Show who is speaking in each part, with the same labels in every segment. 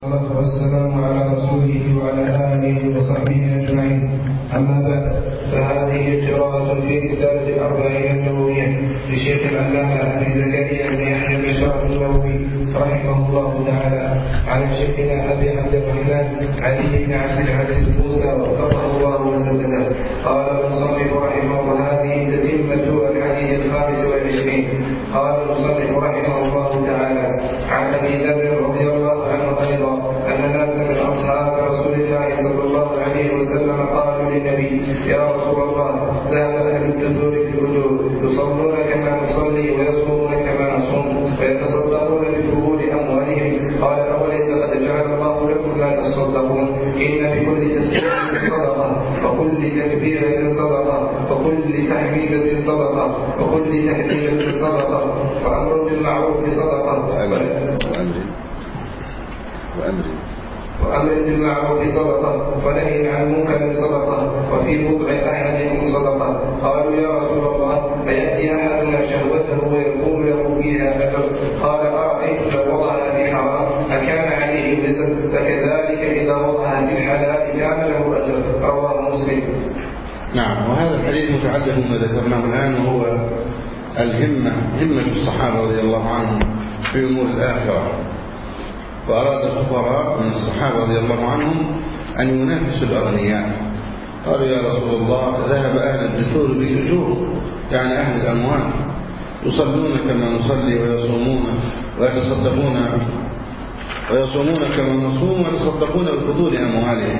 Speaker 1: والصلاة والسلام على رسوله وعلى آله وصحبه أجمعين. أما بعد، فهذه قراءة في رسالة الأربعين النووية لشيخ العلامة أبي زكريا بن يحيى بن شرف النووي رحمه الله تعالى على شيخنا أبي عبد الرحمن علي بن عبد العزيز موسى وفقه الله وسدده. قال المصنف رحمه الله: هذه تتمة الحديث 25. قال المصنف رحمه الله تعالى: عن أبي ذر رضي الله عنه أيضا أن ناسا من أصحاب رسول الله صلى الله عليه وسلم قالوا للنبي: يا رسول الله، ذهب أهل الدثور في الأجور يصلون كما نصلي ويصومون كما نصوم ويتصدقون بفضول أموالهم. قال: أوليس قد جعل الله لكم ما تصدقون؟ إن بكل تسبيحة صدقة، وكل تكبيرة صدقة، وكل تحميدة صدقة، وكل تهليلة صدقة، وأمر بالمعروف صدقة، وأمر بالمعروف صدقة، ونهي عن منكر صدقة، وفي بضع أحدكم صدقة. قالوا: يا رسول الله، فيأتي أحدنا شهوته ويكون له فيها أجر؟ قال: أرأيت لو وضعها في حرام أكان عليه وزر؟ فكذلك إذا وضعها في الحلال كان له أجر. رواه مسلم.
Speaker 2: نعم. وهذا الحديث متعلق بما ذكرناه الآن، وهو همة الصحابة رضي الله عنهم في أمور الآخرة. فأراد الفقراء من الصحابة رضي الله عنهم أن ينافسوا الأغنياء. قالوا: يا رسول الله، ذهب أهل الدثور بالأجور، يعني أهل الأموال، يصلون كما نصلي ويصومون كما نصوم ويتصدقون بفضول أموالهم.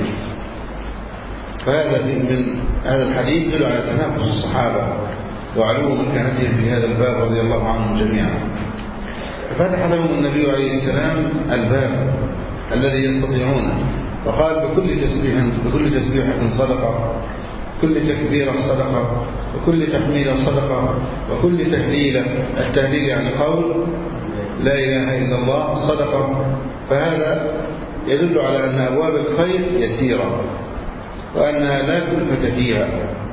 Speaker 2: فهذا من هذا الحديث يدل على تنافس الصحابة وعلو مكانتهم في هذا الباب رضي الله عنهم جميعا. فتح لهم النبي عليه السلام الباب الذي يستطيعونه، وقال: بكل تسبيحة صدقة، كل تكبيرة صدقة، وكل تحميلة صدقة، وكل تهليلة. التهليل يعني قول لا إله إلا الله صدقة. فهذا يدل على أن أبواب الخير يسيرة، وأنها لا كلفة فيها،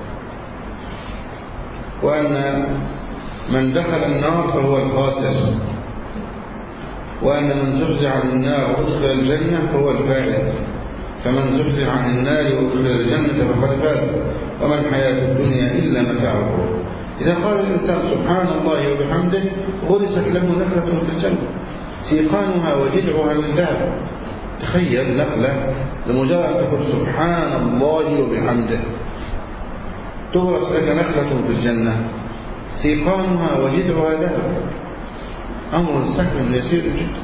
Speaker 2: وأن من دخل النار فهو الخاسر، وأن من زحزح عن النار وأدخل الجنة فهو الفائز. فمن زحزح عن النار وأدخل الجنة فقد فاز، وما الحياة الدنيا إلا متاع الغرور. إذا قال الإنسان سبحان الله وبحمده غرست له نخلة في الجنة سيقانها وجذعها من ذهب. تخيل نخلة لمجرد أن تقول سبحان الله وبحمده تغرس لك نخلة في الجنة سيقانها وجذعها ذهب. أمر سهل يسير جدا.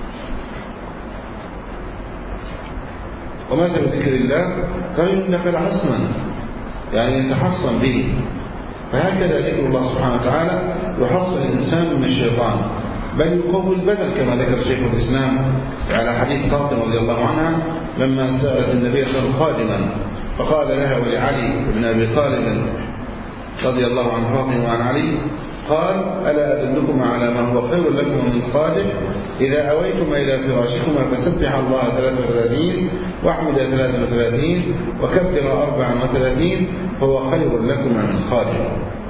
Speaker 2: ومثل ذكر الله خير لك العصما، يعني يتحصن به. فهكذا ذكر الله سبحانه وتعالى يحصن الإنسان من الشيطان، بل يقوي البدن كما ذكر شيخ الإسلام على حديث فاطمة رضي الله عنها لما سألت النبي صلى الله عليه وسلم خادما، فقال لها ولعلي بن أبي طالب رضي الله عن فاطمة وعن علي، قال: ألا أدلكم على ما هو خير لكم من خادم؟ إذا أويتم إلى فراشكما فسبح الله 33 واحمد 33 وكبر 34 فهو خير لكم من خادم.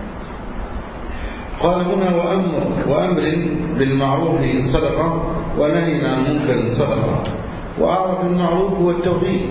Speaker 2: قال هنا: وأمر بالمعروف صدقة، ونهي عن منكر صدقة. وأعرف المعروف هو التوحيد،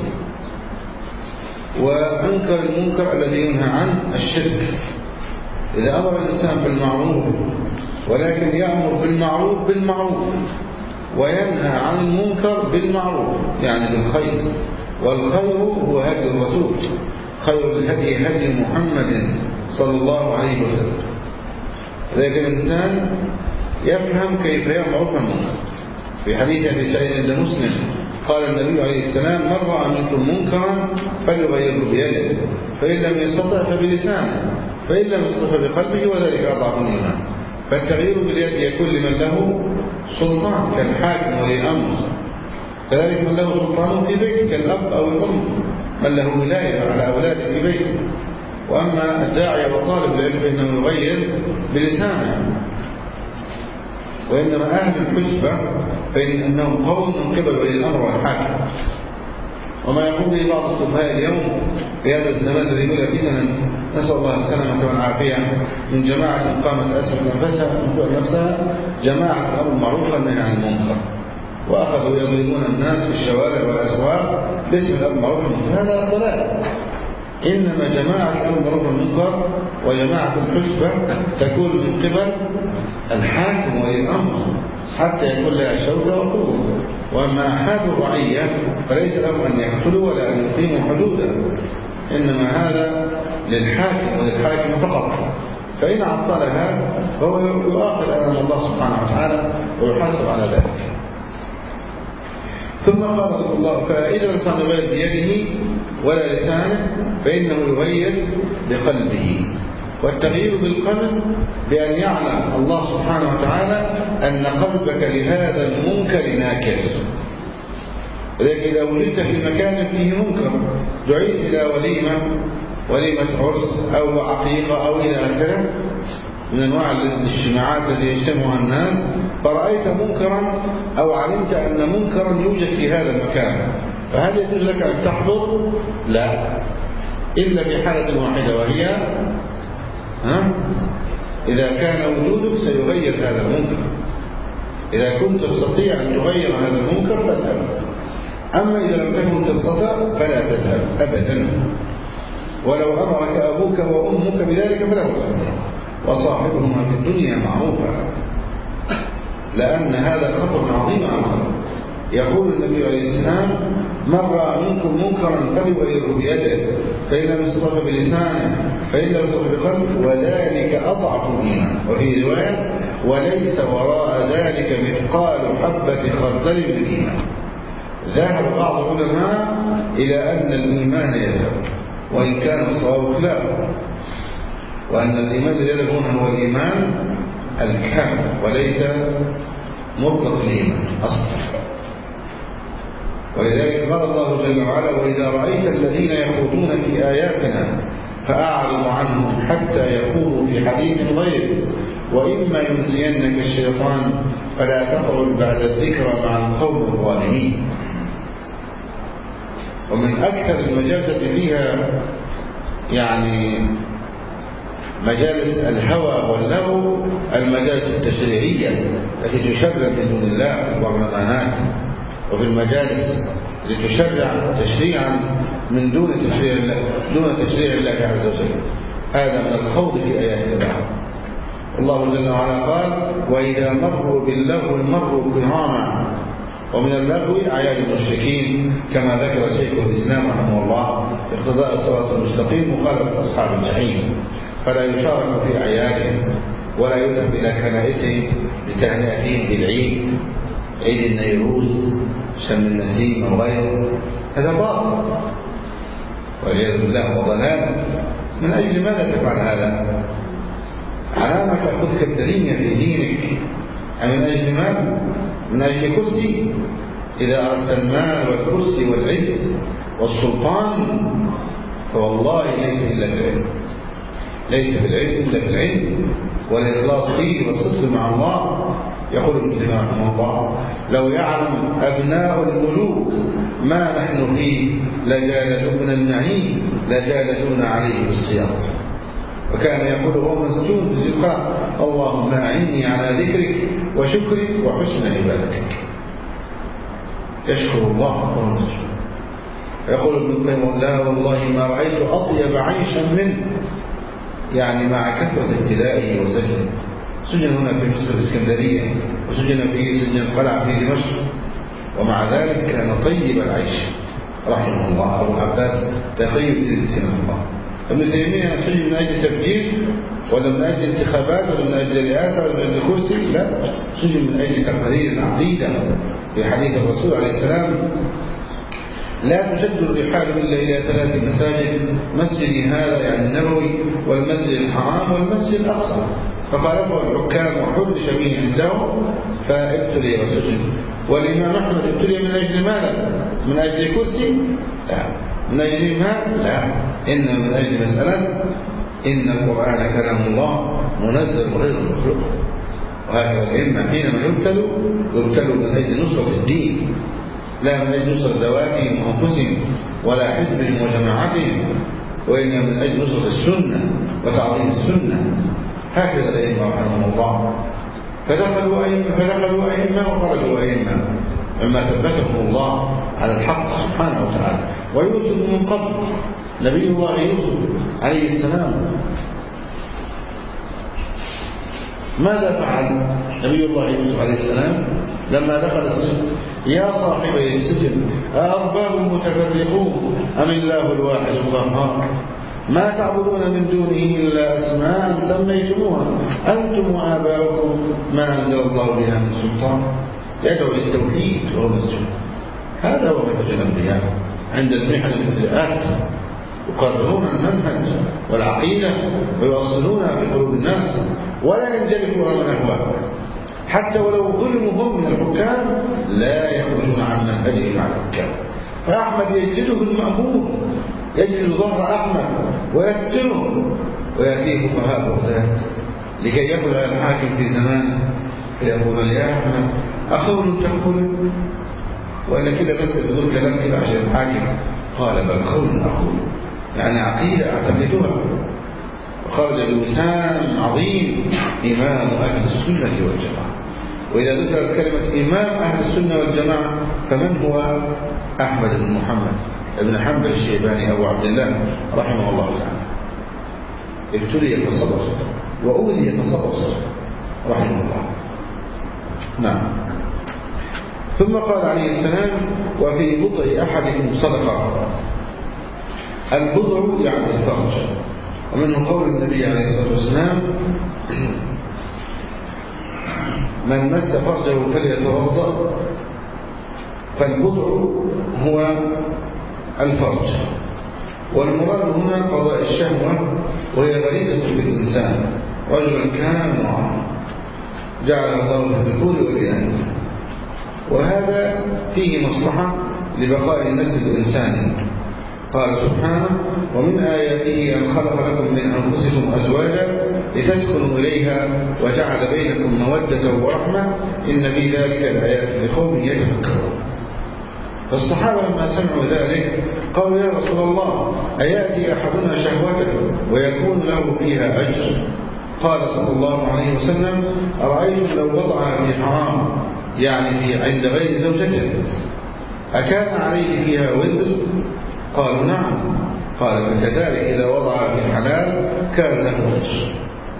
Speaker 2: وأنكر المنكر الذي ينهى عنه الشرك. إذا أمر الإنسان بالمعروف ولكن يأمر بالمعروف وينهى عن المنكر بالمعروف، يعني بالخير، والخير هو هدي الرسول، خير الهدي هدي محمد صلى الله عليه وسلم. لذلك الإنسان يفهم كيف يأمر بالمنكر. في حديث أبي سعيد عند مسلم قال النبي عليه السلام: من رأى منكم منكرا فليغيره بيده، فإن لم يستطع فبلسانه، فإن لم يستطع بقلبه، وذلك أضعف الإيمان. فالتغيير باليد يكون لمن له سلطان كالحاكم ولي الأمر، كذلك من له سلطان في بيته كالأب أو الأم، من له ولاية على أولاده في بيته. وأما الداعية وطالب العلم فإنه يغير بلسانه. وإنما أهل الحسبة فإنهم قوم من قبل ولي الأمر والحاكم. وما يقوم به بعض السفهاء اليوم في هذا الزمان الذي يقول فتنا، نسأل الله السلامة والعافية، من جماعة قامت أسر نفسها جماعة الأمر المعروف والنهي عن المنكر. وأخذوا يضربون الناس في الشوارع والأسواق باسم الأمر بالمعروف والنهي عن المنكر. هذا ضلال. إنما جماعة الأمر بالمعروف والمنكر وجماعة الحسبة تكون من قبل الحاكم ولي الأمر حتى يكون لها شوكة وقوة. وأما أحد الرعية فليس لهم أن يقتلوا ولا أن يقيموا حدودا، إنما هذا للحاكم وللحاكم فقط. فإن عطلها فهو يؤاخذ أمام الله سبحانه وتعالى ويحاسب على ذلك. ثم قال صلى الله عليه وسلم: فإذا الإنسان يغير بيده ولا لسانه فإنه يغير بقلبه. والتغيير بالقلب بأن يعلم الله سبحانه وتعالى أن قلبك لهذا المنكر ناكر. لكن إذا وجدت في مكان فيه منكر، دعيت إلى وليمة عرس أو عقيقة أو إلى آخره من أنواع الاجتماعات التي يجتمعها الناس، فرأيت منكرا أو علمت أن منكرا يوجد في هذا المكان، فهل يجوز لك أن تحضر؟ لا، إلا في حالة واحدة، وهي إذا كان وجودك سيغير هذا المنكر. إذا كنت تستطيع أن تغير هذا المنكر فاذهب، أما إذا لم تكن تستطيع فلا تذهب أبدا. ولو أمرك أبوك وأمك بذلك فلا تذهب، وصاحبهما في الدنيا معروفا، لأن هذا خطر عظيم أمر. يقول النبي عليه السلام: من رأى منكم منكرا فليغيره بيده، فإن لم يستطع بلسانه، فإن لم يستطع بقلبه، وذلك أضعف الإيمان. وفي رواية: وليس وراء ذلك مثقال حبة خردل من الإيمان. ذهب بعض العلماء إلى أن الإيمان يذهب، وإن كان الصواب خلافه، وأن الإيمان الذي يذهب هنا هو الإيمان الكامل وليس مطلق الإيمان أصلا. ولذلك قال الله جل وعلا: وإذا رأيت الذين يخوضون في آياتنا فأعرض عنهم حتى يخوضوا في حديث غيره، وإما ينسينك الشيطان فلا تقعد بعد الذكرى مع القوم الظالمين. ومن أكثر المجالس فيها يعني مجالس الهوى واللغو المجالس التشريعية التي تشرع من دون الله في البرلمانات وفي المجالس التي تشرع تشريعا من دون تشريع الله عز وجل. هذا من الخوض في آيات الله. الله جل وعلا قال: وإذا مروا باللغو مروا كراما. ومن اللغو أعياد المشركين كما ذكر شيخ الإسلام رحمه الله: اقتضاء الصراط المستقيم مخالفة أصحاب الجحيم، فلا يشارك في أعيادهم ولا يذهب إلى كنائسهم لتهنئتهم بالعيد، عيد النيروز، شم النسيم وغيره. هذا باطل والعياذ بالله وضلال. من أجل ماذا تفعل هذا؟ علامة تأخذك الدنيا في دينك. من أجل مال؟ من أجل كرسي؟ إذا أردت المال والكرسي والعز والسلطان فوالله ليس إلا بالعلم، ليس بالعلم إلا بالعلم والإخلاص فيه والصدق مع الله. يقول ابن تيمية رحمه الله: لو يعلم أبناء الملوك ما نحن فيه لجالدوا من النعيم لجالدون عليه بالصياط. وكان يقول هو مسجون في الزقاق: اللهم أعني على ذكرك وشكرك وحسن عبادتك. يشكر الله وهو مسجون. يقول ابن القيم: لا والله ما رأيت أطيب عيشا منه، يعني مع كثرة ابتلائه وسجنه. سجن هنا في مصر الإسكندرية، وسجن في سجن القلعة في دمشق، ومع ذلك كان طيب العيش رحمه الله. أبو العباس تقي الدين رحمه الله. ابن تيمية سجن من أجل تفجير ولا من أجل انتخابات ولا من أجل رئاسة ولا من أجل كرسي؟ لا، سجن من أجل تقرير العقيدة. في حديث الرسول عليه السلام: لا تشد الرحال إلا إلى 3 مساجد، مسجدي هذا يعني النبوي، والمسجد الحرام، والمسجد الأقصى. فخالفه الحكام وحرش به عندهم فابتلي وسجن. والإمام أحمد ابتلي من أجل ماذا؟ من أجل كرسي؟ لا. من أجل مال؟ لا. إنما من أجل مسألة إن القرآن كلام الله منزل غير مخلوق. وهكذا الأئمة حينما يبتلوا من أجل نصرة الدين، لا من أجل نصرة ذواتهم وأنفسهم ولا حزبهم وجماعتهم، وإنما من أجل نصرة السنة وتعظيم السنة. هكذا الأئمة رحمهم الله. فدخلوا أئمة وخرجوا أئمة، مما ثبتهم الله على الحق سبحانه وتعالى. ويوسف من قبل، نبي الله يوسف عليه السلام، ماذا فعل نبي الله يوسف عليه السلام لما دخل السجن؟ يا صاحبي السجن أأرباب متفرقون أم الله الواحد القهار ما تعبدون من دونه إلا أسماء سميتموها أنتم وآباؤكم ما أنزل الله بها من سلطان. يدعو للتوحيد وهو مسجون. هذا هو منهج الأنبياء عند المحن والابتلاءات، يقررون المنهج والعقيدة ويوصلونها في قلوب الناس ولا ينجلبوا من أهواء، حتى ولو ظلموا هم من الحكام لا يخرجون عن منهجهم على الحكام. فأحمد يجلده المأمور، يجلد ظهر أحمد ويسجنه، ويأتيه فقهاء بغداد لكي يقول على الحاكم في زمانه فيقول يا أحمد أخول تقول ولا كده بس بدون كلام كده عشان الحاكم؟ قال بل خول أخول، يعني عقيدة أعتقدها. وخرج بلسان عظيم إمام أهل السنة والجماعة. وإذا ذكرت كلمة إمام أهل السنة والجماعة فمن هو؟ أحمد بن محمد ابن حنبل الشيباني أبو عبد الله رحمه الله تعالى. ابتلي فصبر وأولي فصبر رحمه الله. نعم. ثم قال عليه السلام وفي بضع أحدكم صدقة. البضع يعني الفرج، ومنه قول النبي عليه الصلاة والسلام من مس فرجه فليتوضأ. فالبضع هو الفرج، والمراد هنا قضاء الشهوة وهي غريزة بالإنسان رجلا كان امرأة جعل الله في الذكور والإناث، وهذا فيه مصلحة لبقاء النسل الإنساني. قال سبحانه ومن آياته أن خلق لكم من أنفسكم أزواجا لتسكنوا إليها وجعل بينكم مودة ورحمة إن في ذلك لآيات لقوم يتفكرون. فالصحابة لما سمعوا ذلك قالوا يا رسول الله أيأتي أحدنا شهوته ويكون له فيها أجر؟ قال صلى الله عليه وسلم أرأيتم لو وضعها في حرام يعني في عند غير زوجته أكان عليه فيها وزر؟ قالوا نعم. قال فكذلك إذا وضعها في حلال كان له أجر.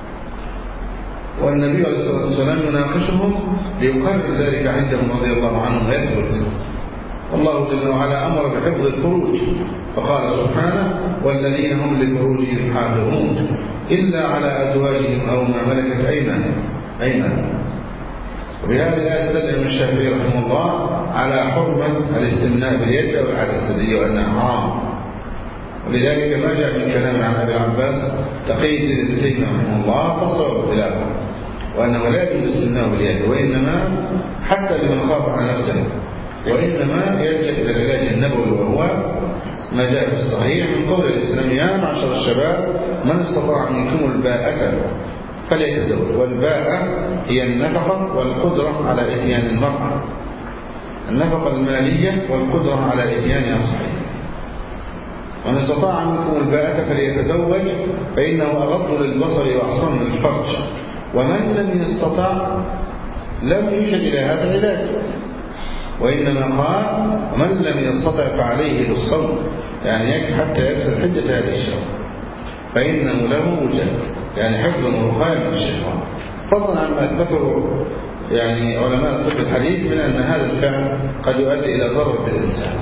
Speaker 2: والنبي عليه الصلاة والسلام يناقشهم ليقرر ذلك عندهم رضي الله عنهم ويثبت. والله جل وعلا أمر بحفظ الفروج فقال سبحانه والذين هم لفروجهم حافظون إلا على أزواجهم أو ما ملكت أيمانهم. وبهذه الآية استدل الإمام الشافعي رحمه الله على حرمة الاستمناء باليد أو العادة السرية وأنها حرام. ولذلك ما جاء من كلام عن أبي العباس تقي الدين ابن تيمية رحمه الله فصل خلافه وأنه لا يجوز الاستمناء باليد، وإنما حتى لمن خاف على نفسه، وإنما يلجأ إلى العلاج النبوي وهو ما جاء في الصحيح من قول الإسلام يا معشر الشباب من استطاع منكم الباءة فليتزوج. والباءة هي النفقة والقدرة على إتيان المرأة، النفقة المالية والقدرة على إتيانها صحيح. ومن استطاع منكم الباءة فليتزوج فإنه أغض للبصر وأحصن للفرج. ومن لم يستطع لم يوجد إلى هذا العلاج، وإنما قال ومن لم يستطع فعليه بالصوم، يعني يكفي حتى يكسر حدة هذه الشهوة فإنه له وجه، يعني حفظ ووقاية من الشيطان. فضلا عما أثبته يعني علماء الطب الحديث من أن هذا الفعل قد يؤدي إلى ضرر بالإنسان.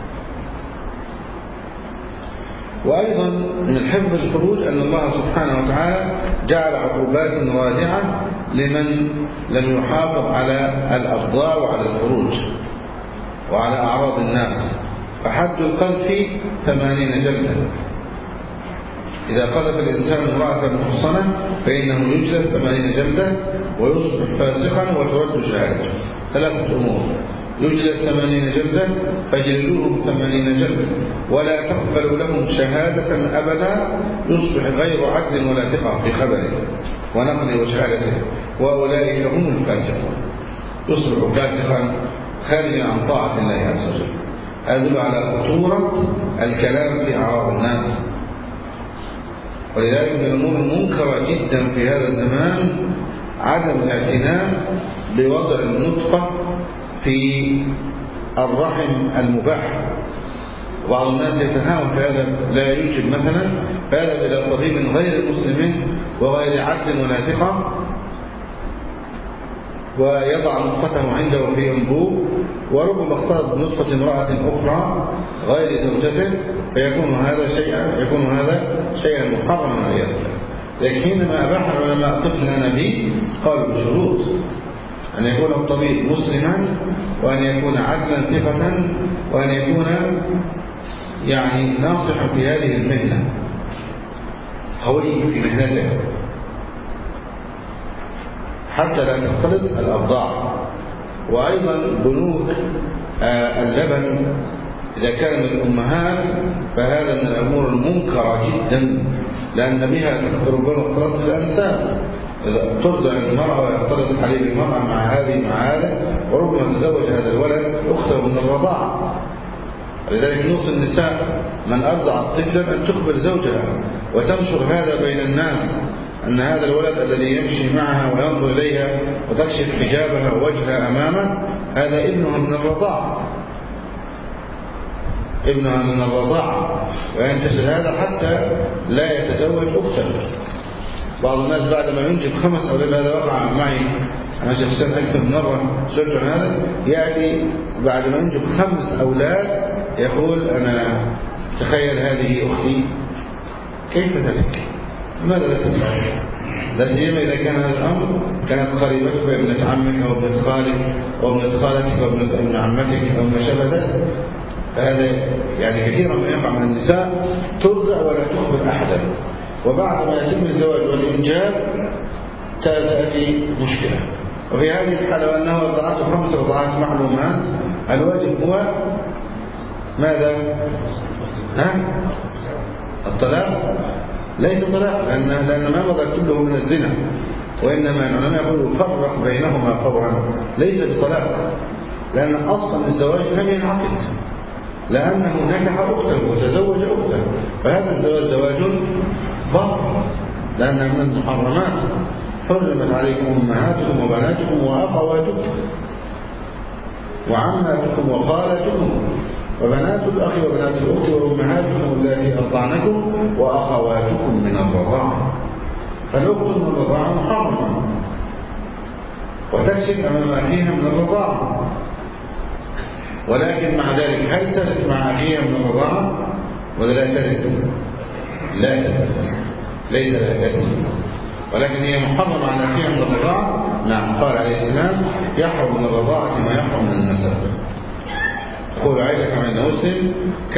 Speaker 2: وأيضا من حفظ الفروج أن الله سبحانه وتعالى جعل عقوبات رادعة لمن لم يحافظ على الأفضاء وعلى الفروج وعلى أعراض الناس. فحد القذف 80 جلدة. إذا قذف الإنسان امرأة محصنة فإنه يجلد 80 جلدة ويصبح فاسقا وترد شهادته. 3 أمور: يجلد 80 جلدة فجلدوهم 80 جلدة ولا تقبل لهم شهادة أبدا، يصبح غير عدل ولا ثقة في خبره ونقله وشهادته، وأولئك هم الفاسقون. يصبح فاسقا خارجا عن طاعة الله عز وجل. أدل على خطورة الكلام في أعراض الناس. ولذلك من الأمور المنكرة جدا في هذا الزمان عدم الاعتناء بوضع النطفة في الرحم المباح. بعض الناس يتهاون في هذا، لا ينجب مثلا فيذهب إلى طبيب غير مسلم وغير عدل ولا ثقة ويضع نطفته عنده في أنبوب، وربما اختلط بنطفة امرأة أخرى غير زوجته، فيكون هذا شيئا محرما والعياذ بالله. لكن حينما أباح العلماء طفل النبي قالوا بشروط: أن يكون الطبيب مسلما، وأن يكون عدلا ثقة، وأن يكون يعني ناصحا في هذه المهنة، قوي في مهنته حتى لا تختلط الأبضاع. وأيضا بنوك اللبن إذا كان من الأمهات فهذا من الأمور المنكرة جدا، لأن بها ربما اختلط الأنساب. إذا ترضع المرأة ويختلط حليب المرأة مع هذا، وربما تزوج هذا الولد أخته من الرضاعة. لذلك نوصي النساء من أرضع طفلا أن تخبر زوجها وتنشر هذا بين الناس، أن هذا الولد الذي يمشي معها وينظر إليها وتكشف حجابها ووجهها أمامه هذا ابنها من الرضاعة، وينتشر هذا حتى لا يتزوج أخته. بعض الناس بعد ما ينجب 5 أولاد، هذا وقع معي أنا شخصيا أكثر من مرة سئلت عن هذا، يأتي بعد ما ينجب 5 أولاد يقول: أنا تخيل هذه أختي. كيف ذلك؟ لماذا لا تسأل؟ لا سيما إذا كان هذا الأمر كانت قريبتك ابنة عمك أو ابنة خالك أو ابنة خالتك أو ابن عمتك أو ما شابه ذلك. فهذا يعني كثيرا ما يقع من النساء ترضع ولا تخبر أحدا، وبعد ما يتم الزواج والإنجاب تأتي مشكلة. وفي هذه الحالة وأنه رضعته 5 رضعات معلومات، الواجب هو ماذا؟ الطلاق؟ ليس طلاق، لأن ما مضى كله من الزنا، وإنما العلماء يقولوا فرق بينهما فورا، ليس بطلاق، لأن أصلا الزواج لم ينعقد، لأنه نكح أخته وتزوج أخته، فهذا الزواج زواج باطل، لأنه من المحرمات. حرمت عليكم أمهاتكم وبناتكم وأخواتكم وعماتكم وخالاتكم وبنات الأخ وبنات الأخت وأمهاتكم التي أرضعنكم وأخواتكم من الرضاعة. فالأخت من الرضاعة محرمة وتكشف أمام أخيها من الرضاعة، ولكن مع ذلك هل ترث مع أخيها من الرضاعة ولا لا ترث؟ لا ترث، ليس لا ترث، ولكن هي محرمة على أخيها من الرضاعة. نعم، قال عليه السلام: يحرم من الرضاعة ما يحرم من النسب. يقول عائشة كما عند مسلم: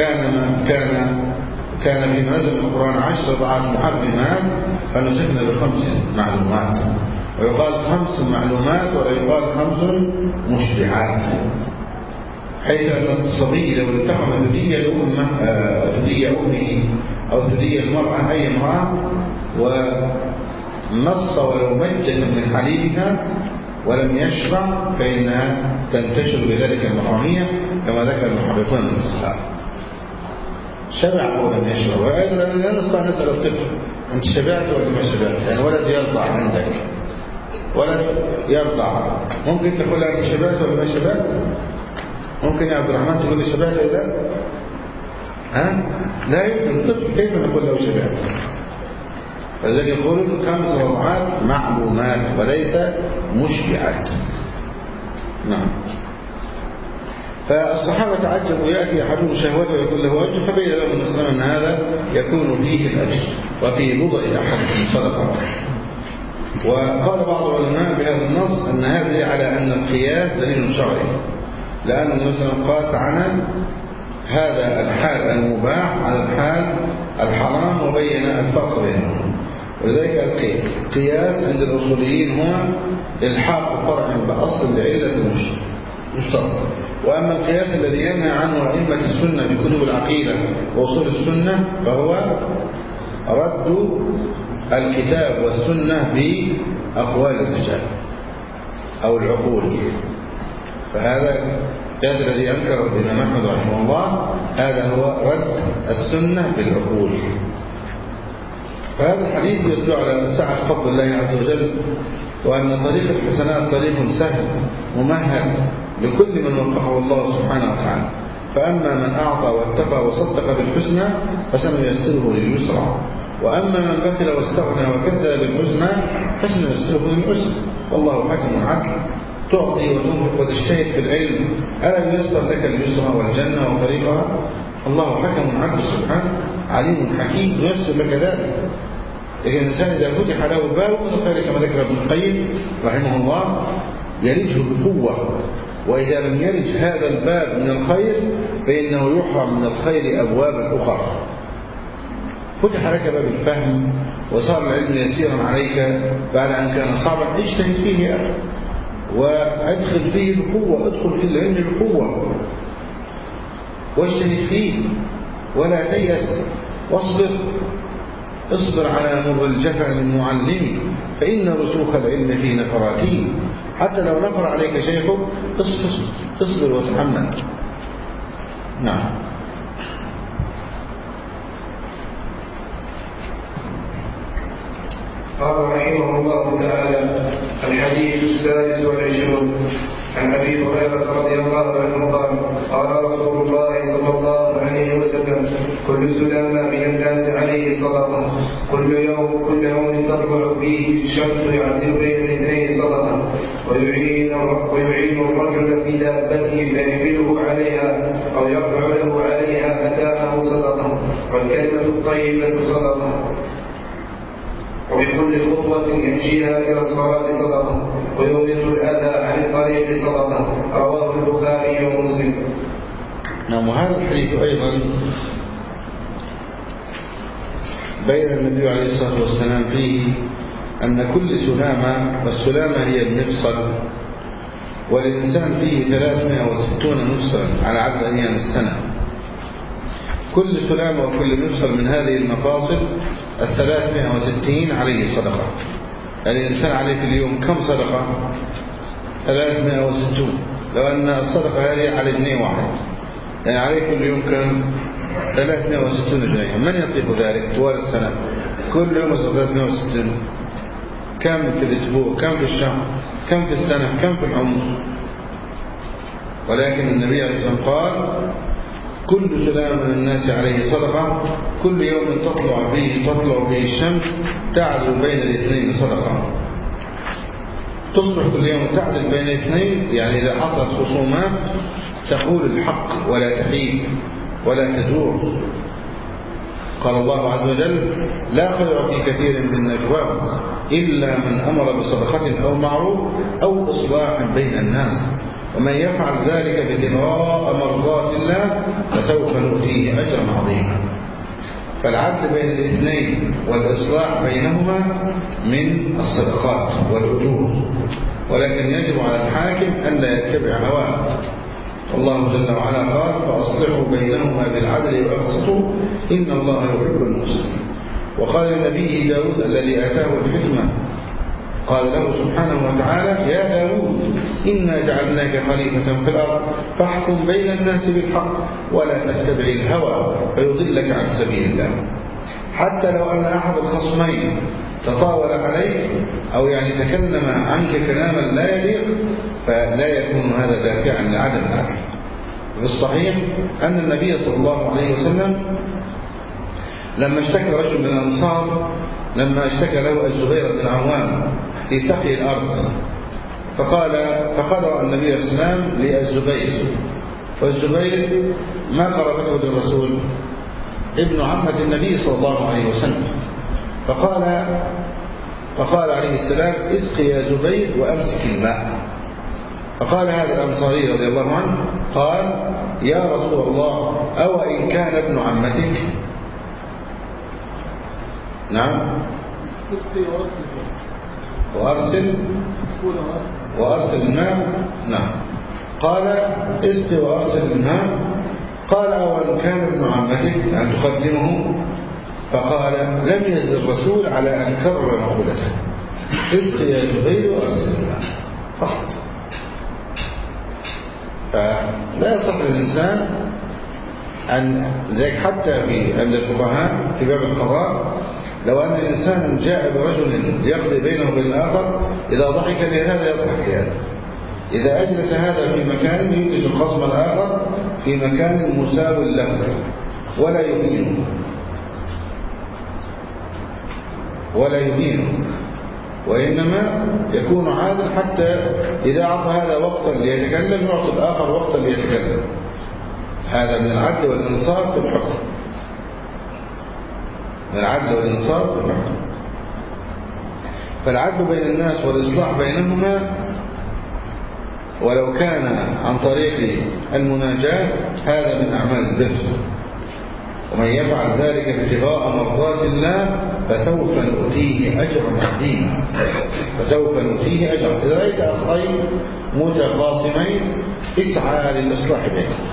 Speaker 2: كان في منزل القرآن 10 رضعات محرمات فنسكنا ب5 معلومات، ويقال 5 معلومات ولا يقال 5 مشبعات، حيث أن الصبي لو التحم ثدي أمه أو ثدي المرأة أي امرأة ومص ولو مجة من حليبها ولم يشبع فإنها تنتشر بذلك المحرمية كما ذكر المحرقون من الصحابة. شبع أو لم يشبع. وأيضا لا نستطيع نسأل الطفل: أنت شبعت ولا ما شبعت؟ يعني ولد يرضع عندك، ولد يرضع، ممكن تقول له: أنت شبعت ولا ما شبعت؟ ممكن يا عبد الرحمن تقول لي: شبعت إذا؟ لا يمكن. الطفل كيف نقول له شبعت؟ فلذلك يقولون 5 رضعات معلومات وليس مشبعات. نعم. فالصحابة تعجبوا: يأتي أحدهم شهوته ويقول له أجر، فبين لهم النبي صلى الله عليه وسلم أن هذا يكون فيه الأجر وفي بضع أحدكم صدقة. وقال بعض العلماء بهذا النص أن هذا على أن القياس دليل شرعي، لأن النبي صلى الله عليه وسلم قاس عن هذا الحال المباح على الحال الحرام وبين الفرق بينهم. ولذلك القياس عند الأصوليين هو إلحاق فرع بأصل لعلة مشتركة. وأما القياس الذي ينهى عنه أئمة السنة في كتب العقيدة وأصول السنة فهو رد الكتاب والسنة بأقوال الرجال أو العقول. فهذا القياس الذي أنكره الإمام أحمد رحمه الله هذا هو رد السنة بالعقول. فهذا الحديث يدل على سعة فضل الله عز وجل، وأن طريق الحسنات طريق سهل ممهد لكل من وفقه الله سبحانه وتعالى. فأما من أعطى واتقى وصدق بالحسنى فسنيسره لليسرى، وأما من بخل واستغنى وكذب بالحسنى فسنيسره للعسرى، والله حكم عدل. تعطي وتنفق وتجتهد في العلم، ألا ييسر لك اليسرى والجنة وطريقها؟ الله حكم عدل سبحانه عليم حكيم ييسر لك ذلك. لكن الإنسان إذا فتح له باب من الخير كما ذكر ابن القيم رحمه الله يلجه بقوة، وإذا لم يلج هذا الباب من الخير فإنه يحرم من الخير أبوابا أخرى. فتح لك باب الفهم وصار العلم يسيرا عليك بعد أن كان صعبا، اجتهد فيه يا أخي وادخل فيه بقوة، ادخل في العلم بقوة واجتهد فيه ولا تيأس، اصبر على مر الجفا من معلمي، فإن رسوخ العلم في نفراتين. حتى لو نفر عليك شيخك اصبر وتحمل. نعم.
Speaker 1: قال رحمه الله تعالى: الحديث السادس والعشرون عن أبي هريرة رضي الله عنه قال: قال رسول الله صلى الله عليه وسلم: كل سلامة من الناس عليه صدقة، كل يوم تطلع فيه الشمس يعدل بين الاثنين صدقة، ويعين الرجل في دابته فيحمله عليها أو يرفع له عليها متاعه صدقة، والكلمة الطيبة صدقة، وبكل خطوة يمشيها إلى الصلاة صدقة، ويميت الأذى عن الطريق صدقة. رواه البخاري ومسلم.
Speaker 2: نعم. وهذا الحديث أيضا بين النبي عليه الصلاة والسلام فيه أن كل سلامة، والسلامة هي المفصل، والإنسان فيه 360 مفصلا على عدد أيام السنة. كل سلامة وكل مفصل من هذه المفاصل 360 عليه صدقة. يعني الإنسان عليه في اليوم كم صدقة؟ 360. لو أن الصدقة هذه على جنيه واحد، يعني عليه كل يوم كم؟ 360 جنيه. من يطيق ذلك طوال السنة؟ كل يوم 360. كم في الأسبوع؟ كم في الشهر؟ كم في السنة؟ كم في العمر؟ ولكن النبي عليه الصلاة والسلام قال: كل سلام من الناس عليه صدقة، كل يوم تطلع به الشمس تعدل بين الاثنين صدقة. تصبح كل يوم تعدل بين الاثنين، يعني إذا حصلت خصومات تقول الحق ولا تحيد ولا تجور. قال الله عز وجل: لا خير في كثير من نجواهم إلا من أمر بصدقة أو معروف أو إصلاح بين الناس، ومن يفعل ذلك ابتغاء مرضات الله فسوف نؤتيه أجرا عظيما. فالعدل بين الاثنين والإصلاح بينهما من الصدقات والأجور، ولكن يجب على الحاكم ألا يتبع هواه. الله جل وعلا قال: فأصلحوا بينهما بالعدل واقسطوا إن الله يحب المقسطين. وقال لنبيه داود الذي آتاه الحكمة، قال له سبحانه وتعالى: يا داود إنا جعلناك خليفة في الأرض فاحكم بين الناس بالحق ولا تتبع الهوى فيضلك عن سبيل الله. حتى لو أن أحد الخصمين تطاول عليك أو يعني تكلم عنك كلاما لا يليق فلا يكون هذا دافعا لعدم العدل. في الصحيح أن النبي صلى الله عليه وسلم لما اشتكى رجل من الأنصار، لما اشتكى له الزبير بن عوام في سقي الأرض، فقال النبي صلى الله عليه وسلم للزبير، والزبير ما قربته للرسول؟ ابن عمة النبي صلى الله عليه وسلم. فقال عليه السلام: اسقي يا زبير وأمسك الماء. فقال هذا الأنصاري رضي الله عنه، قال: يا رسول الله أو إن كان ابن عمتك؟ نعم. وأرسل الماء. نعم. قال: اسقي وأرسل الماء. قال: أو إن كان ابن عمتك أن تقدمه؟ فقال: لم يزل الرسول على أن كرر مقولته: اسقي يا جبير وأرسل الماء فقط. فلا يصح للإنسان أن ذلك حتى عند الفقهاء في باب القضاء، لو أن الإنسان جاء برجل يقضي بينه وبين الآخر، إذا ضحك لهذا يضحك لهذا، إذا أجلس هذا في مكان يجلس الخصم الآخر في مكان مساو له ولا يهينه وإنما يكون عادل، حتى إذا أعطى هذا وقتا ليتكلم يعطي الآخر وقتا ليتكلم. هذا من العدل والإنصاف في الحكم، من العدل والإنصاف في الحكم. فالعدل بين الناس والإصلاح بينهما ولو كان عن طريق المناجاة هذا من أعمال البر، ومن يفعل ذلك ابتغاء مرضات الله فسوف نؤتيه أجرا عظيما. فسوف نؤتيه أجرا. إذا رأيت أخين متخاصمين اسعى للإصلاح بينهم،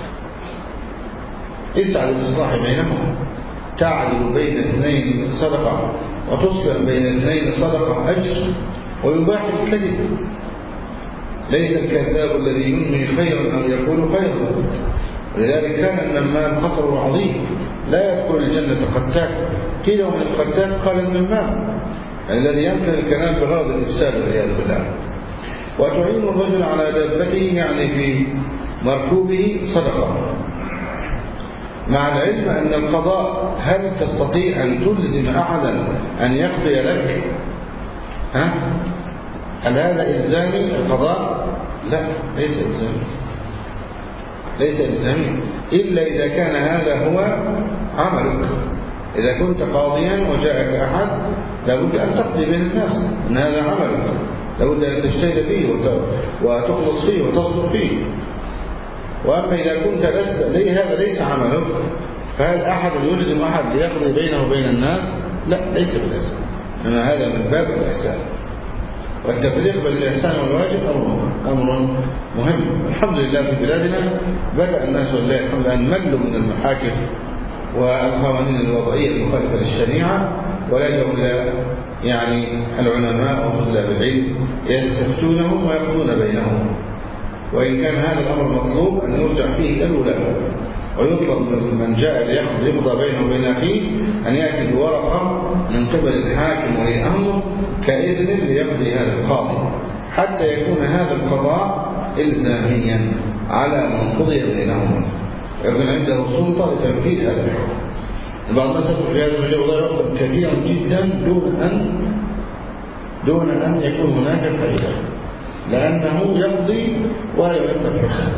Speaker 2: اسعى للإصلاح بينهم. تعدل بين اثنين صدقة وتصلح بين اثنين صدقة أجر، ويباح الكذب. ليس الكذاب الذي ينمي خيرا أو يقول خيرا. ولذلك كان النمام خطر عظيم، لا يدخل الجنة قتال. قيل ومن القتال؟ قال النمام الذي يمكن الكلام بغرض الإفساد والعياذ بالله. وتعين الرجل على دابته يعني في مركوبه صدقة، مع العلم أن القضاء هل تستطيع أن تلزم أحدا أن يقضي لك؟ هل هذا إلزامي القضاء؟ لا، ليس إلزامي، ليس إلزامي إلا إذا كان هذا هو عملك. إذا كنت قاضيا وجاءك أحد لابد أن تقضي بين الناس، أن هذا عملك، لابد أن تجتهد فيه وتخلص فيه وتصدق فيه. وأما إذا كنت هذا ليس عملك، فهل أحد يلزم أحد ليقضي بينه وبين الناس؟ لا، ليس بالإحسان، إنما هذا من باب الإحسان. والتفريق بين الإحسان والواجب أمر مهم. الحمد لله في بلادنا بدأ الناس والله الحمد أن ملوا من المحاكم والقوانين الوضعية المخالفة للشريعة، ولجأوا إلى يعني العلماء وطلاب العلم يستفتونهم ويقضون بينهم. وإن كان هذا الأمر مطلوب أن يرجع فيه إلى الولاء، ويطلب من جاء ليقضى بينه وبين أخيه أن يأتي بورقة من قبل الحاكم ولي أمره كإذن ليقضي هذا القاضي، حتى يكون هذا القضاء إلزاميا على من قضي بينهم، ويكون عنده سلطة لتنفيذ هذا الحكم. بعض الناس يقول في هذا المجال والله يقضي كثيرا جدا دون أن يكون هناك فائدة، لأنه يقضي ولا ينفذ الحكم.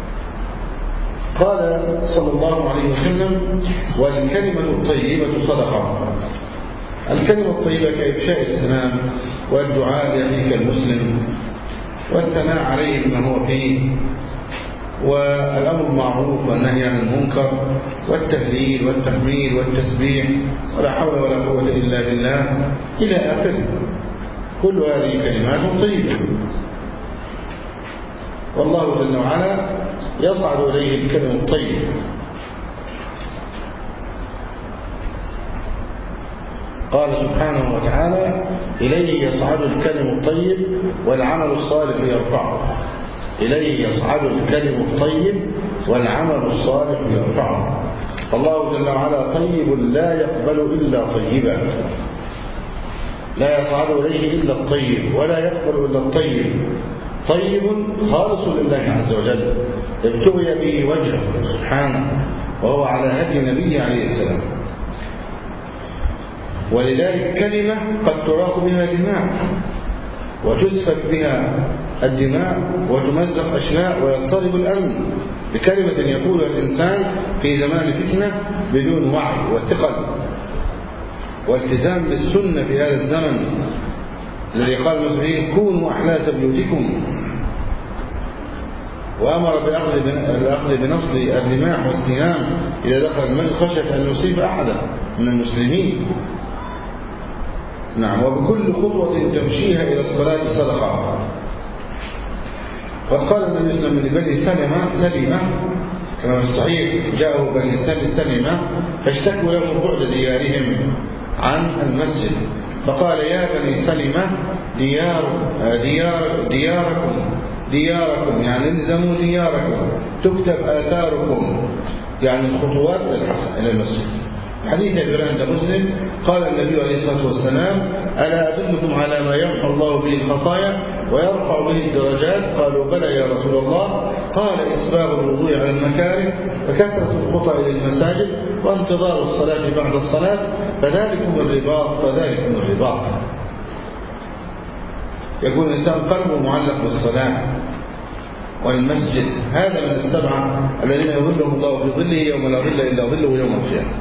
Speaker 2: قال صلى الله عليه وسلم: والكلمة الطيبة صدقة. الكلمة الطيبة كإفشاء السلام والدعاء لأخيك المسلم والثناء عليه بما هو فيه، والأمر بالمعروف والنهي عن المنكر والتهليل والتحميد والتسبيح ولا حول ولا قوة إلا بالله إلى آخره. كل هذه كلمات طيبة، والله جل وعلا يصعد إليه الكلم الطيب. قال سبحانه وتعالى: إليه يصعد الكلم الطيب والعمل الصالح يرفعه. إليه يصعد الكلم الطيب والعمل الصالح يرفعه. الله جل وعلا طيب لا يقبل إلا طيبا، لا يصعد إليه إلا الطيب ولا يقبل إلا الطيب. طيب خالص لله عز وجل ابتغي به وجهه سبحانه، وهو على هدي النبي عليه السلام. ولذلك كلمة قد تراق بها دماء وتسفك بها الدماء وتمزق أشلاء ويضطرب الأمن، بكلمة يقولها الإنسان في زمان فتنة بدون وعي وثقل والتزام بالسنة في هذا الزمن الذي قال المسلمين: كونوا أحلاس بيوتكم. وأمر بالأخذ بنصل الرماح والسهام إذا دخل المسجد خشية أن يصيب أحدا من المسلمين. نعم. وبكل خطوة تمشيها إلى الصلاة صدقة. وقال النبي صلى الله عليه وسلم لبني سلمة كما في الصحيح: جاءوا بني سلمة فاشتكوا له بعد ديارهم عن المسجد، فقال: يا بني سلمة دياركم يعني الزموا دياركم تكتب آثاركم، يعني الخطوات إلى المسجد. حديث أبي عند مسلم قال النبي عليه الصلاة والسلام: ألا أدلكم على ما يمحو الله به الخطايا ويرفع به الدرجات؟ قالوا: بلى يا رسول الله. قال: إسباغ الوضوء على المكاره، وكثرة الخطى إلى المساجد، وانتظار الصلاة بعد الصلاة، فذلكم الرباط. يكون الإنسان قلبه معلق بالصلاة والمسجد. هذا من السبعة الذين يظلهم الله في ظله يوم لا ظل إلا ظله يوم القيامة.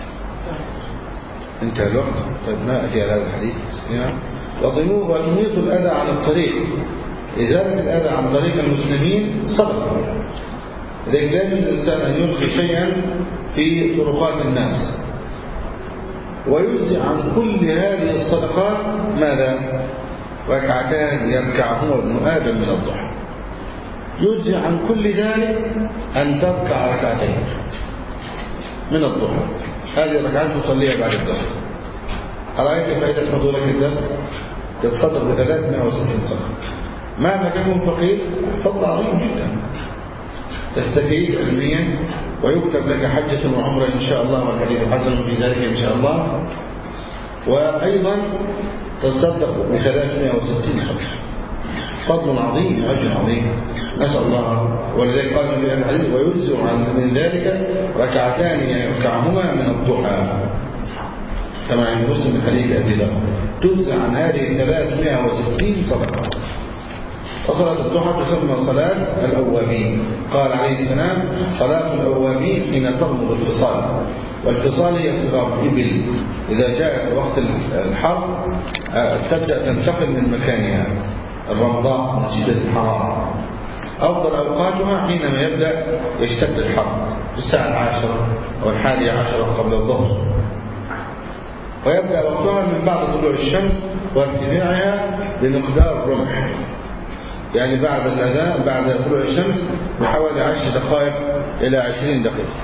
Speaker 2: انتهى الوقت. طيب نأتي على هذا الحديث. وتميط الأذى عن الطريق، إزالة الأذى عن طريق المسلمين صدقة. لذلك لازم الإنسان أن يلقي شيئا في طرقات الناس، ويجزي عن كل هذه الصدقات ماذا؟ ركعتان يركعهما ابن آدم من الضحى. يجزي عن كل ذلك أن تركع ركعتين من الضحى. هذه الركعات تصليها بعد الدرس. أرأيت فائدة حضورك الدرس؟ تتصدق ب360 صدقة. مهما تكون فقير فضل عظيم جدا، تستفيد علميا، ويكتب لك حجة وعمرة إن شاء الله، والحديث حسن في ذلك إن شاء الله. وأيضا تصدق ب360 صدقة. فضل عظيم، أجر عظيم، نسأل الله. ولذلك قال النبي في الحديث: ويجزئ من ذلك ركعتان يركعهما من الضحى، كما عند مسلم من حديث أبي ذر. تجزى عن هذه 360 صدقة. وصلاة الضحى تسمى صلاة الأوابين. قال عليه السلام: صلاة الأوابين حين ترمض الفصال. والفصال هي صغار الإبل، إذا جاءت وقت الحر تبدأ تنتقل من مكانها الرمضاء من شدة الحرارة. أفضل أوقاتها حينما يبدأ يشتد الحر، الساعة 10 أو 11 قبل الظهر، ويبدأ وقتها من بعد طلوع الشمس وارتفاعها بمقدار رمح، يعني بعد الأذان بعد طلوع الشمس بحوالي 10 دقائق إلى 20 دقيقة،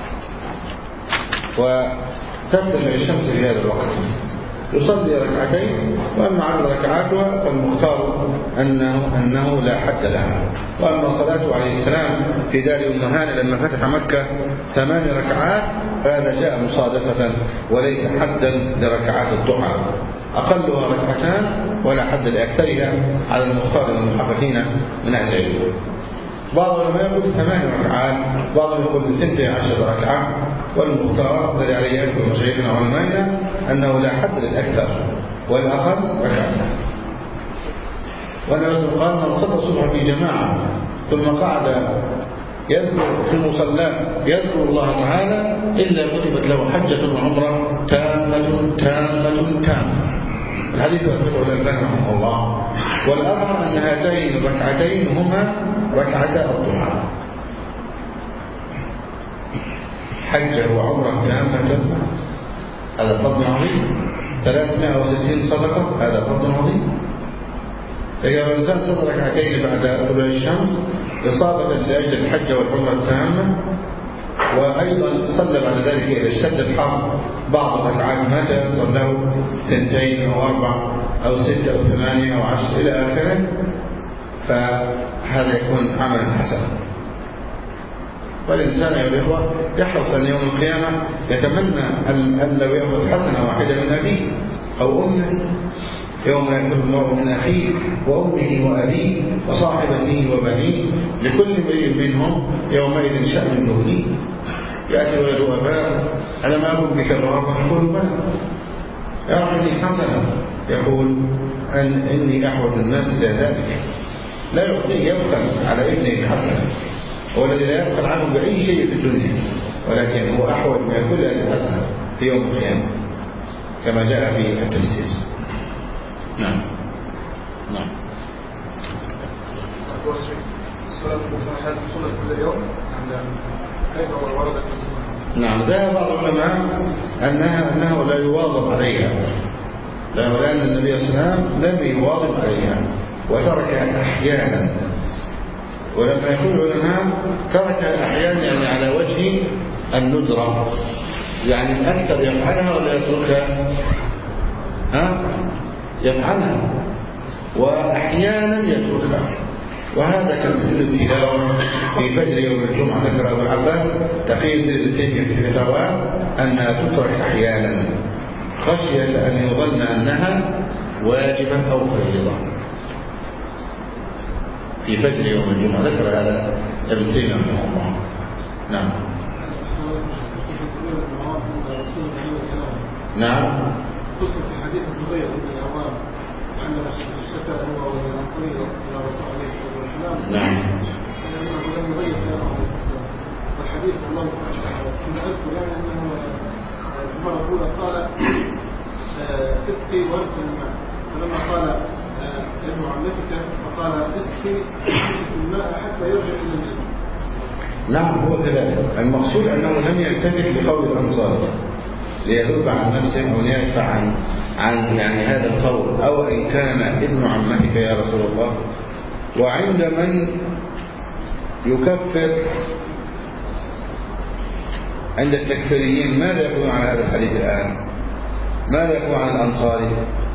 Speaker 2: وترتفع الشمس في هذا الوقت. يصلي ركعتين، وأما عدد ركعاتها فالمختار أنه لا حد لها. وأما صلاته عليه السلام في دار أم هانئ لما فتح مكة 8 ركعات، هذا جاء مصادفة وليس حدا لركعات الضحى، أقلها ركعتان ولا حد لأكثرها على المختار والمحققين من أهل العلم. بعض العلماء يقول 8 ركعات، بعضهم يقول 12 ركعة، والمختار الذي عليه أكثر مشايخنا وعلمائنا أنه لا حد للأكثر، والأقل ركعتان. وأنا بس قال: من صلى الصبح في جماعة ثم قعد يذكر في مصلاه يذكر الله تعالى إلا كتبت له حجة وعمرة تامة تامة تامة. الحديث أثبته الألباني رحمه الله. والأظهر أن هاتين الركعتين هما ركعتا الضحى، حجة وعمرة تامة، هذا فضل عظيم. 360 صدقة، هذا فضل عظيم. فإذا الإنسان صلى ركعتين بعد طلوع الشمس إصابة لأجل الحجة والعمرة التامة، وأيضا صلى بعد ذلك إذا اشتد الحر بعض الركعات ما تيسر له 2 أو 4 أو 6 أو 8 أو 10 إلى آخره، فهذا يكون عملا حسنا. والإنسان يا الإخوة يحرص أن يوم القيامة يتمنى أن لو يأخذ حسنة واحدة من أبيه أو أمه، يوم يأخذ المرء من أخيه وأمه وأبيه وصاحبته وبنيه لكل امرئ منهم يومئذ شأن يغنيه. يأتي ولد أباه: ألم أكن بك برا؟ يقول: بلى. يأخذ حسنة، يقول: إني أحوج الناس إلى ذلك. لا يعطيه، يبخل على ابنه الحسنة، هو الذي لا يبخل عنه بأي شيء في الدنيا، ولكن هو أحوج من كل هذه الحسنة في يوم القيامة كما جاء في التفسير. نعم. نعم، ذهب بعض العلماء أنه لا يواظب عليها، لأن النبي صلى الله عليه وسلم لم يواظب عليها وتركها أحيانا. ولما يقول العلماء تركها أحيانا يعني على وجه الندرة، يعني الأكثر يفعلها ولا يتركها؟ يفعلها، وأحيانا يتركها. وهذا كسر التلاوة في فجر يوم الجمعة. ذكر أبو العباس تقي الدين ابن تيمية في فتاواه أنها تترك أحيانا خشية أن يظن أنها واجبة أو فريضة في فجر يوم الجمعة. ذكر هذا ابن تيمية رحمه الله. نعم. نعم.
Speaker 3: قلت في حديث الزبير بن العوام عندما اشتكى هو والانصاري الى الرسول عليه الصلاه والسلام.
Speaker 2: نعم.
Speaker 3: انه لم يغير كلامه عليه السلام. والحديث والله كنا اذكر يعني انه المره الاولى قال اسقي وارسل الماء، فلما قال ابن عمتك فقال اسقي الماء حتى يرجع الى الجنه.
Speaker 2: نعم هو كذلك. المقصود أنه لم يلتفت بقول الأنصار ليذب عن نفسه أو ليدفع عن يعني هذا القول، أو إن كان ابن عمتك يا رسول الله. وعند من يكفر عند التكفيريين ماذا يقولون عن هذا الحديث الآن؟ ماذا يقول عن الأنصاري؟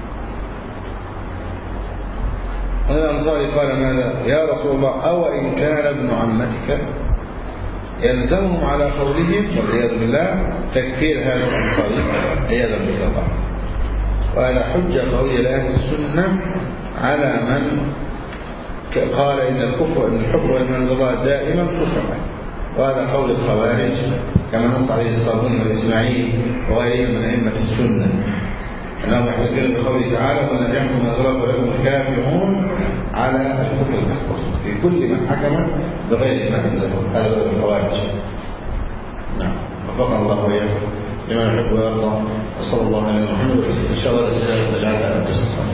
Speaker 2: الأنصاري قال ماذا؟ يا رسول الله أو إن كان ابن عمتك، يلزمهم على قولهم والعياذ بالله تكفير هذا الأنصاري عياذا بالله. وهذا حجة قوية لأهل السنة على من قال إن الحكم والمنزلات دائما كفر، وهذا قول الخوارج كما نص عليه الصابوني والإسماعيلي وغيرهم من أئمة السنة، أنهم يحتجون بقوله تعالى ومن يحكم المنزلات ولكم الكافرون على الحكم المحكوم في كل من حكم بغير ما أنزله. هذا هو الخوارج. نعم. وفقنا الله وإياكم لما يحب ويرضى. وصلى الله على محمد. إن شاء الله الأسئلة نجعلها تستقبل.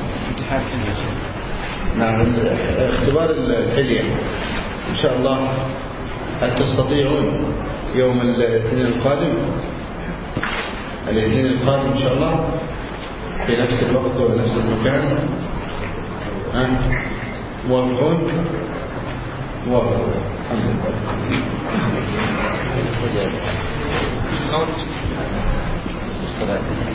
Speaker 2: نعم. اختبار الحلية إن شاء الله. هل تستطيعون يوم الاثنين القادم؟ الاثنين القادم إن شاء الله في نفس الوقت ونفس المكان. موافقون؟ موافقون. الحمد لله.